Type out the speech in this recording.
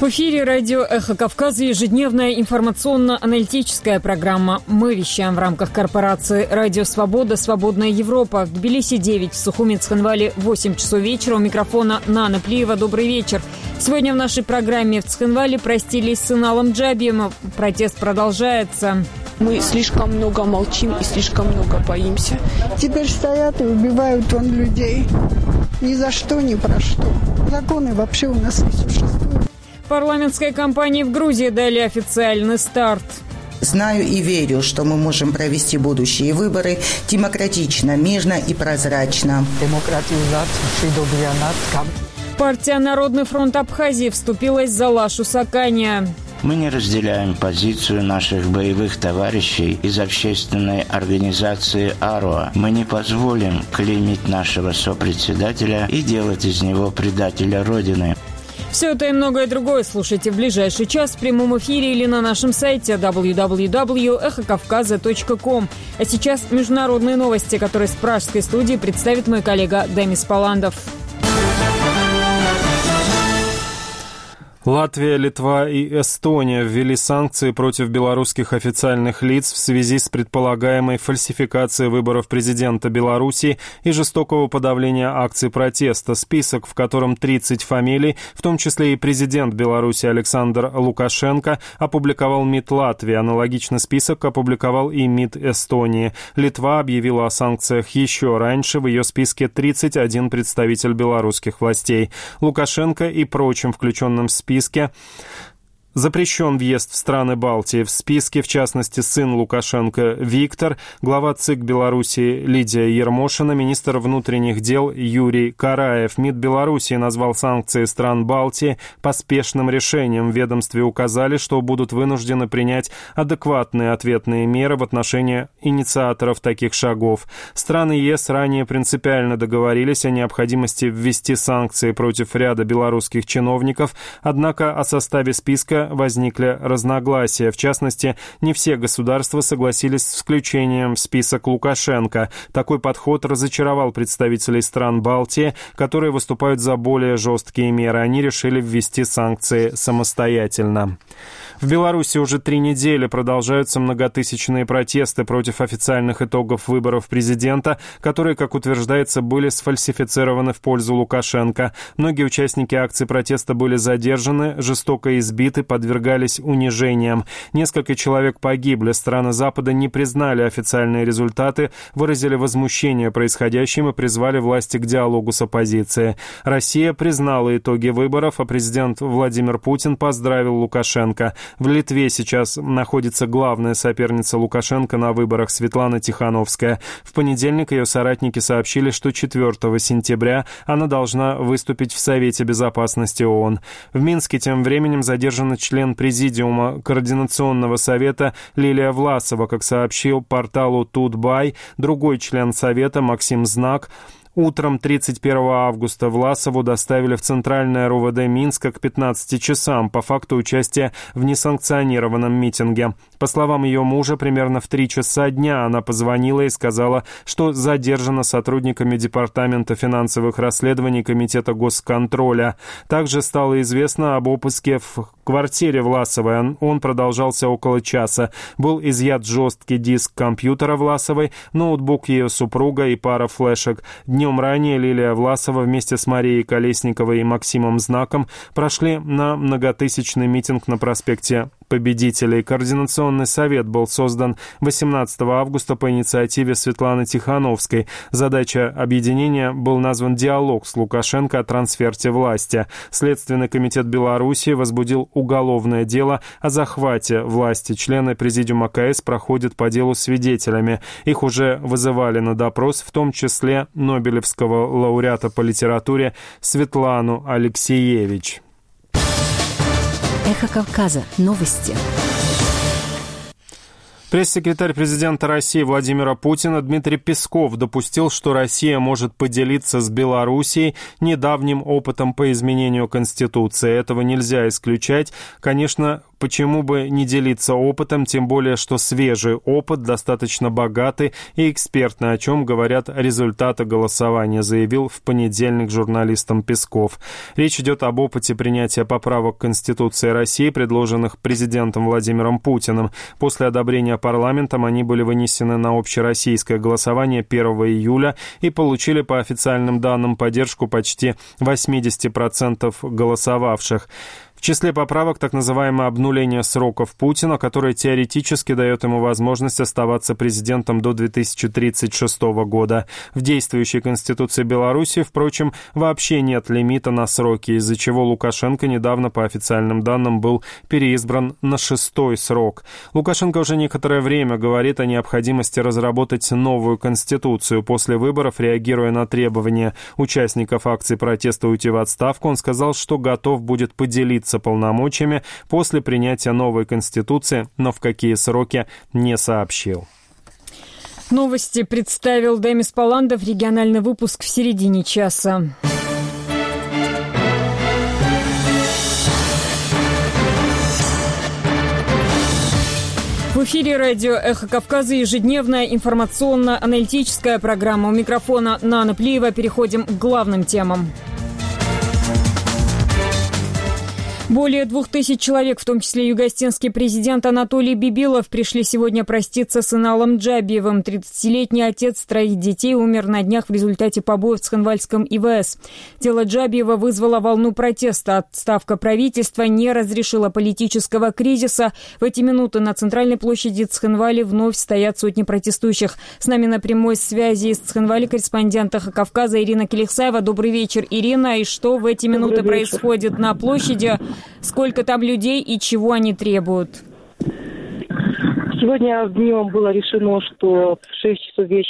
эфире радио «Эхо Кавказа» ежедневная информационно-аналитическая программа. Мы вещаем в рамках корпорации «Радио Свобода. Свободная Европа». В Тбилиси 9, в Сухуми, Цхинвале 8 часов вечера. У микрофона Нана Плиева. Добрый вечер. Сегодня в нашей программе в Цхинвале простились с Иналом Джабием. Протест продолжается. Мы слишком много молчим и слишком много боимся. Теперь стоят и убивают людей. Ни за что, ни про что. Законы вообще у нас не существуют. Парламентской кампании в Грузии дали официальный старт. Знаю и верю, что мы можем провести будущие выборы демократично, мирно и прозрачно. Партия «Народный фронт Абхазии» вступилась за Лашу Сакания. Мы не разделяем позицию наших боевых товарищей из общественной организации «Аруа». Мы не позволим клеймить нашего сопредседателя и делать из него предателя Родины. Все это и многое другое слушайте в ближайший час в прямом эфире или на нашем сайте www.эхокавказа.ком. А сейчас международные новости, которые с пражской студии представит мой коллега Демис Паландов. Латвия, Литва и Эстония ввели санкции против белорусских официальных лиц в связи с предполагаемой фальсификацией выборов президента Беларуси и жестокого подавления акций протеста. Список, в котором 30 фамилий, в том числе и президент Беларуси Александр Лукашенко, опубликовал МИД Латвии. Аналогичный список опубликовал и МИД Эстонии. Литва объявила о санкциях еще раньше. В ее списке 31 представитель белорусских властей. Лукашенко и прочим включенным в списке запрещен въезд в страны Балтии. В списке, в частности, сын Лукашенко Виктор, глава ЦИК Беларуси Лидия Ермошина, министр внутренних дел Юрий Караев. МИД Беларуси назвал санкции стран Балтии поспешным решением. В ведомстве указали, что будут вынуждены принять адекватные ответные меры в отношении инициаторов таких шагов. Страны ЕС ранее принципиально договорились о необходимости ввести санкции против ряда белорусских чиновников, однако о составе списка возникли разногласия. В частности, не все государства согласились с включением в список Лукашенко. Такой подход разочаровал представителей стран Балтии, которые выступают за более жесткие меры. Они решили ввести санкции самостоятельно. В Беларуси уже 3 недели продолжаются многотысячные протесты против официальных итогов выборов президента, которые, как утверждается, были сфальсифицированы в пользу Лукашенко. Многие участники акций протеста были задержаны, жестоко избиты, подвергались унижениям. Несколько человек погибли. Страны Запада не признали официальные результаты, выразили возмущение происходящим и призвали власти к диалогу с оппозицией. Россия признала итоги выборов, а президент Владимир Путин поздравил Лукашенко. В Литве сейчас находится главная соперница Лукашенко на выборах Светлана Тихановская. В понедельник ее соратники сообщили, что 4 сентября она должна выступить в Совете Безопасности ООН. В Минске тем временем задержана член Президиума Координационного совета Лилия Власова, как сообщил порталу Тутбай. Другой член Совета Максим Знак. Утром 31 августа Власову доставили в Центральное РУВД Минска к 15 часам по факту участия в несанкционированном митинге. По словам ее мужа, примерно в 3 часа дня она позвонила и сказала, что задержана сотрудниками Департамента финансовых расследований Комитета госконтроля. Также стало известно об обыске в квартире Власовой. Он продолжался около часа. Был изъят жесткий диск компьютера Власовой, ноутбук ее супруга и пара флешек. Днем ранее Лилия Власова вместе с Марией Колесниковой и Максимом Знаком прошли на многотысячный митинг на проспекте Победителей. Координационный совет был создан 18 августа по инициативе Светланы Тихановской. Задача объединения был назван «Диалог с Лукашенко о трансферте власти». Следственный комитет Беларуси возбудил уголовное дело о захвате власти. Члены Президиума КС проходят по делу свидетелями. Их уже вызывали на допрос, в том числе Нобелевского лауреата по литературе Светлану Алексеевич. Эхо Кавказа. Новости. Пресс-секретарь президента России Владимира Путина Дмитрий Песков допустил, что Россия может поделиться с Белоруссией недавним опытом по изменению Конституции. Этого нельзя исключать. Конечно, почему бы не делиться опытом, тем более, что свежий опыт достаточно богатый и экспертный, о чем говорят результаты голосования, заявил в понедельник журналистам Песков. Речь идет об опыте принятия поправок к Конституции России, предложенных президентом Владимиром Путиным. После одобрения парламентом они были вынесены на общероссийское голосование 1 июля и получили по официальным данным поддержку почти 80% голосовавших. В числе поправок так называемое обнуление сроков Путина, которое теоретически дает ему возможность оставаться президентом до 2036 года. В действующей Конституции Беларуси, впрочем, вообще нет лимита на сроки, из-за чего Лукашенко недавно, по официальным данным, был переизбран на 6-й срок. Лукашенко уже некоторое время говорит о необходимости разработать новую Конституцию. После выборов, реагируя на требования участников акции протеста уйти в отставку, он сказал, что готов будет поделиться полномочиями после принятия новой Конституции, но в какие сроки не сообщил. Новости представил Демис Паландов. Региональный выпуск в середине часа. В эфире радио «Эхо Кавказа» ежедневная информационно-аналитическая программа. У микрофона Нана Плиева. Переходим к главным темам. Более 2000 человек, в том числе югостинский президент Анатолий Бибилов, пришли сегодня проститься с Иналом Джабиевым. 30-летний отец 3 детей умер на днях в результате побоев в Цхинвальском ИВС. Дело Джабиева вызвало волну протеста. Отставка правительства не разрешила политического кризиса. В эти минуты на центральной площади Цхинвали вновь стоят сотни протестующих. С нами на прямой связи из Цхинвали корреспондент «Эхо Кавказа» Ирина Келихсаева. Добрый вечер, Ирина. И что в эти минуты происходит на площади? Сколько там людей и чего они требуют? Сегодня днем было решено, что в 6 часов вечера